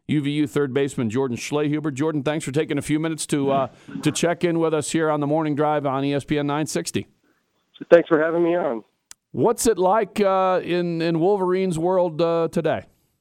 UVU third baseman Jordan Schlehuber. Jordan, thanks for taking a few minutes to check in with us here on the Morning Drive on ESPN 960. Thanks for having me on. What's it like in Wolverines' world today?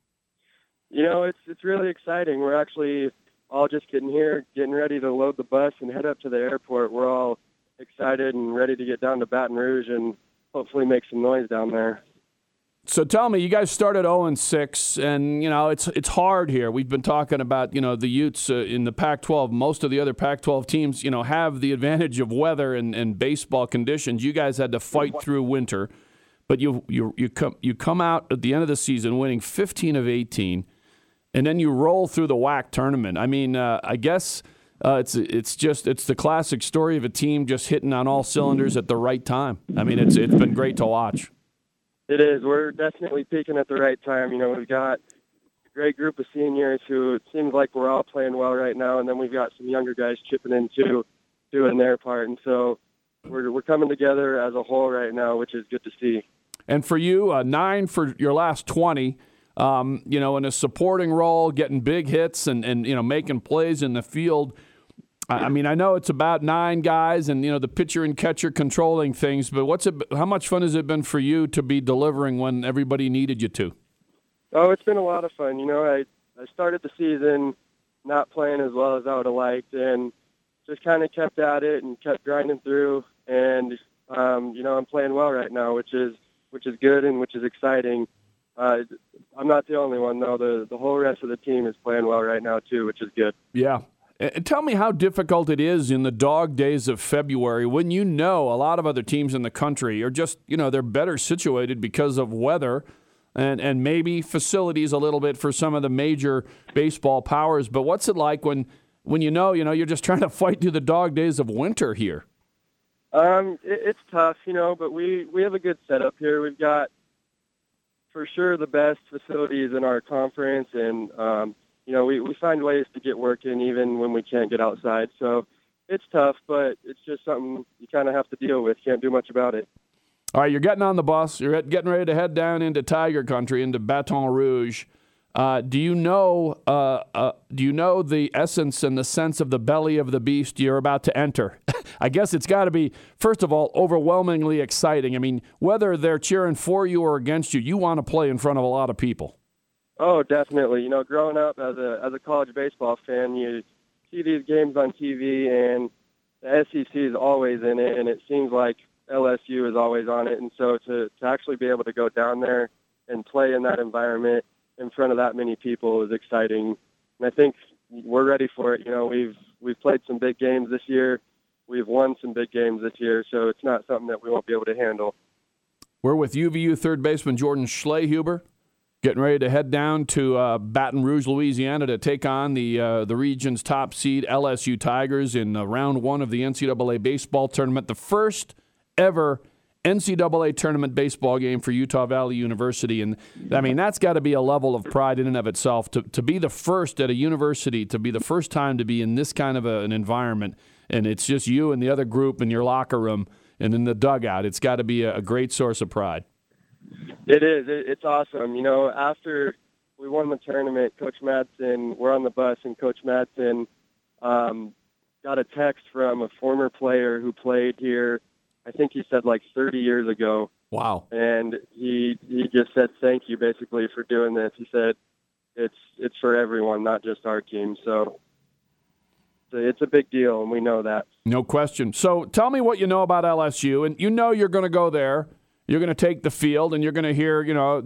It's really exciting. We're actually all just getting ready to load the bus and head up to the airport. We're all excited and ready to get down to Baton Rouge and hopefully make some noise down there. So tell me, you guys started 0-6, and it's hard here. We've been talking about the Utes in the Pac-12. Most of the other Pac-12 teams have the advantage of weather and baseball conditions. You guys had to fight through winter, but you come out at the end of the season winning 15 of 18, and then you roll through the WAC tournament. I mean, I guess it's the classic story of a team just hitting on all cylinders at the right time. I mean, it's been great to watch. It is. We're definitely peaking at the right time. We've got a great group of seniors who it seems like we're all playing well right now, and then we've got some younger guys chipping in too, doing their part. And so we're coming together as a whole right now, which is good to see. And for you, 9 for your last 20, in a supporting role, getting big hits and making plays in the field. I mean, I know it's about 9 guys and, the pitcher and catcher controlling things, but how much fun has it been for you to be delivering when everybody needed you to? Oh, it's been a lot of fun. I started the season not playing as well as I would have liked and just kind of kept at it and kept grinding through. And, I'm playing well right now, which is good and which is exciting. I'm not the only one, though. The whole rest of the team is playing well right now, too, which is good. Yeah. Tell me how difficult it is in the dog days of February when a lot of other teams in the country are just, they're better situated because of weather and maybe facilities a little bit for some of the major baseball powers. But what's it like when you're just trying to fight through the dog days of winter here? It's tough, but we have a good setup here. We've got, for sure, the best facilities in our conference, and we find ways to get work in even when we can't get outside. So it's tough, but it's just something you kind of have to deal with. Can't do much about it. All right, you're getting on the bus. You're getting ready to head down into Tiger Country, into Baton Rouge. Do you know the essence and the sense of the belly of the beast you're about to enter? I guess it's got to be, first of all, overwhelmingly exciting. I mean, whether they're cheering for you or against you, you want to play in front of a lot of people. Oh, definitely. Growing up as a college baseball fan, you see these games on TV, and the SEC is always in it, and it seems like LSU is always on it. And so to actually be able to go down there and play in that environment in front of that many people is exciting. And I think we're ready for it. We've played some big games this year. We've won some big games this year, so it's not something that we won't be able to handle. We're with UVU third baseman Jordan Schlehuber, getting ready to head down to Baton Rouge, Louisiana, to take on the region's top seed LSU Tigers in round 1 of the NCAA baseball tournament, the first ever NCAA tournament baseball game for Utah Valley University. And, I mean, that's got to be a level of pride in and of itself, to be the first at a university, to be the first time to be in this kind of an environment, and it's just you and the other group in your locker room and in the dugout. It's got to be a great source of pride. It is. It's awesome. After we won the tournament, Coach Madsen, we're on the bus, and Coach Madsen got a text from a former player who played here, I think he said like 30 years ago. Wow. And he just said thank you basically for doing this. He said it's for everyone, not just our team. So it's a big deal, and we know that. No question. So tell me what you know about LSU, and you're going to go there. You're going to take the field, and you're going to hear,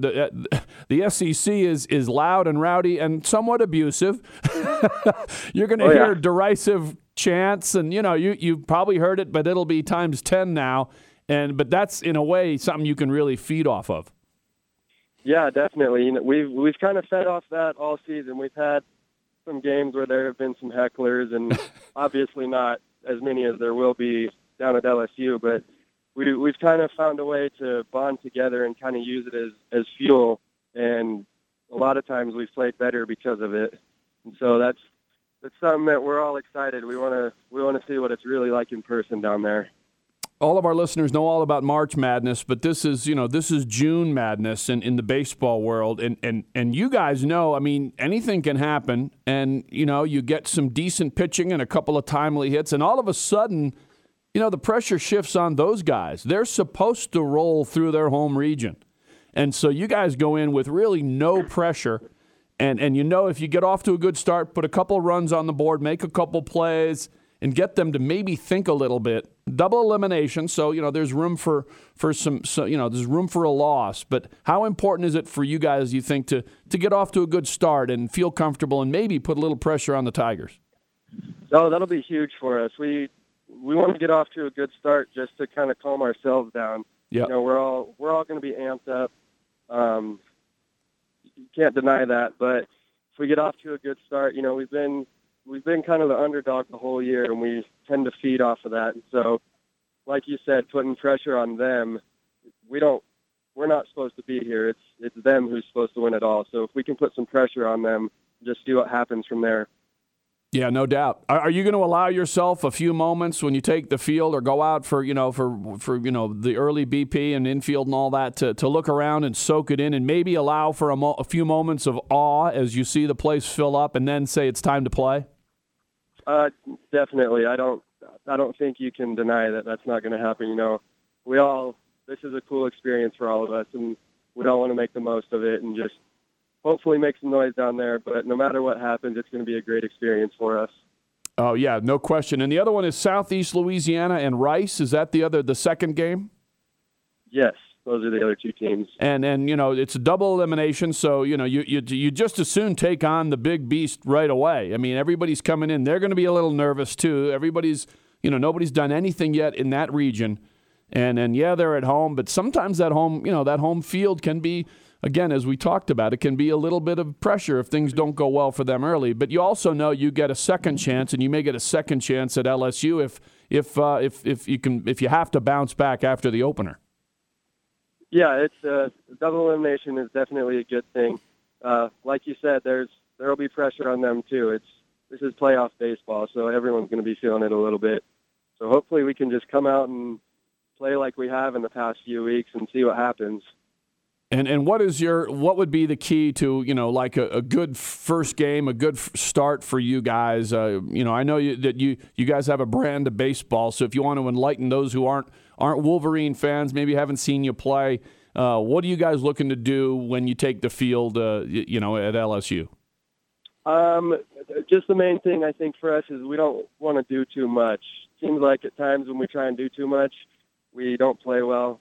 the SEC is loud and rowdy and somewhat abusive. You're going to hear derisive chants, and, you've probably heard it, but it'll be times 10 now. But that's, in a way, something you can really feed off of. Yeah, definitely. We've kind of fed off that all season. We've had some games where there have been some hecklers, and obviously not as many as there will be down at LSU, but we've kind of found a way to bond together and kind of use it as fuel, and a lot of times we've played better because of it. And so that's something that we're all excited. We want to see what it's really like in person down there. all of our listeners know all about March Madness, but this is June Madness in the baseball world. And you guys know, I mean, anything can happen. And, you get some decent pitching and a couple of timely hits, and all of a sudden, the pressure shifts on those guys. They're supposed to roll through their home region. And so you guys go in with really no pressure. And if you get off to a good start, put a couple runs on the board, make a couple plays, and get them to maybe think a little bit. Double elimination, so there's room for some. So, there's room for a loss. But how important is it for you guys, you think, to get off to a good start and feel comfortable and maybe put a little pressure on the Tigers? Oh, that'll be huge for us. We want to get off to a good start just to kind of calm ourselves down. Yeah. We're all going to be amped up. You can't deny that. But if we get off to a good start, we've been kind of the underdog the whole year, and we tend to feed off of that. And so, like you said, putting pressure on them, we're not supposed to be here. It's them who's supposed to win it all. So if we can put some pressure on them, just see what happens from there. Yeah, no doubt. Are you going to allow yourself a few moments when you take the field or go out for the early BP and infield and all that to look around and soak it in and maybe allow for a few moments of awe as you see the place fill up and then say it's time to play? Definitely. I don't think you can deny that that's not going to happen. This is a cool experience for all of us, and we all want to make the most of it and just hopefully make some noise down there. But no matter what happens, it's going to be a great experience for us. Oh, yeah, no question. And the other one is Southeast Louisiana and Rice. Is that the second game? Yes, those are the other two teams. And it's a double elimination, so you just as soon take on the big beast right away. I mean, everybody's coming in. They're going to be a little nervous too. Everybody's nobody's done anything yet in that region. And yeah, they're at home, but sometimes that home field can be, again, as we talked about, it can be a little bit of pressure if things don't go well for them early. But you also know you get a second chance, and you may get a second chance at LSU if you have to bounce back after the opener. Yeah, it's double elimination is definitely a good thing. Like you said, there'll be pressure on them too. This is playoff baseball, so everyone's going to be feeling it a little bit. So hopefully we can just come out and play like we have in the past few weeks and see what happens. And what would be the key to like a good first game, a good start for you guys? I know that you guys have a brand of baseball, so if you want to enlighten those who aren't Wolverine fans, maybe haven't seen you play, what are you guys looking to do when you take the field, at LSU? Just the main thing I think for us is we don't want to do too much. Seems like at times when we try and do too much, we don't play well.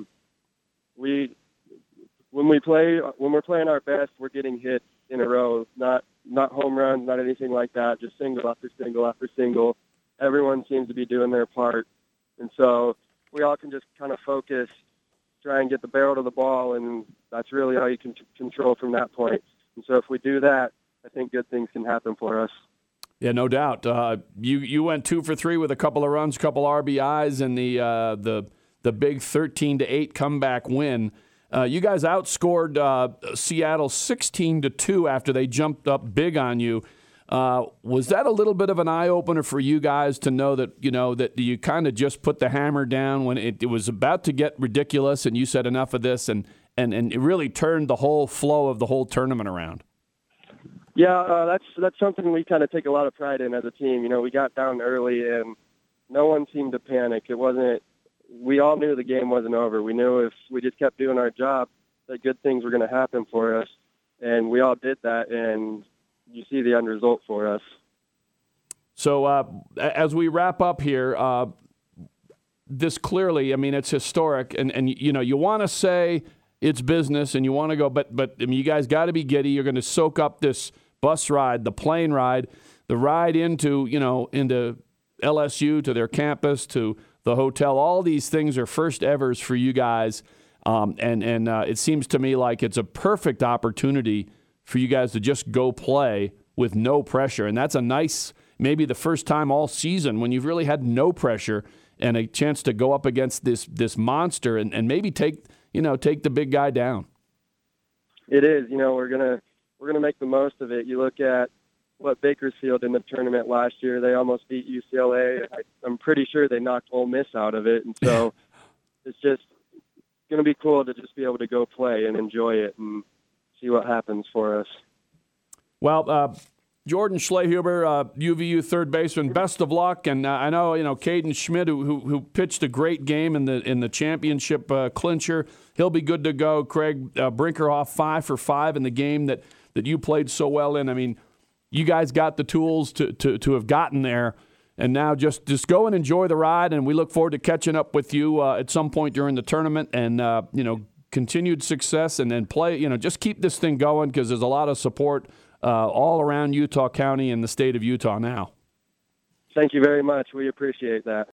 When we're playing our best, we're getting hits in a row, not home runs, not anything like that, just single after single after single. Everyone seems to be doing their part. And so we all can just kind of focus, try and get the barrel to the ball, and that's really all you can control from that point. And so if we do that, I think good things can happen for us. Yeah, no doubt. You went 2 for 3 with a couple of runs, couple RBIs, and the big 13-8 comeback win. You guys outscored Seattle 16-2 after they jumped up big on you. Was that a little bit of an eye-opener for you guys to know that that you kind of just put the hammer down when it was about to get ridiculous and you said enough of this and it really turned the whole flow of the whole tournament around? Yeah, that's something we kind of take a lot of pride in as a team. We got down early and no one seemed to panic. We all knew the game wasn't over. We knew if we just kept doing our job that good things were going to happen for us, and we all did that, and you see the end result for us. So as we wrap up here, this clearly, I mean, it's historic, and you want to say it's business, and you want to go, but I mean, you guys got to be giddy. You're going to soak up this bus ride, the plane ride, the ride into LSU, to their campus, to the hotel. All these things are first evers for you guys, and it seems to me like it's a perfect opportunity for you guys to just go play with no pressure. And that's a nice, maybe the first time all season when you've really had no pressure and a chance to go up against this monster and maybe take the big guy down. It is. We're gonna make the most of it. You look at what Bakersfield in the tournament last year. They almost beat UCLA. I'm pretty sure they knocked Ole Miss out of it, and so it's just going to be cool to just be able to go play and enjoy it and see what happens for us. Well, Jordan Schlehuber, UVU third baseman, best of luck. And I know Caden Schmidt, who pitched a great game in the championship clincher. He'll be good to go. Craig Brinkerhoff 5 for 5 in the game that you played so well in. I mean, you guys got the tools to have gotten there, and now just go and enjoy the ride. And we look forward to catching up with you at some point during the tournament. And continued success, and then play. Just keep this thing going because there's a lot of support all around Utah County and the state of Utah now. Thank you very much. We appreciate that.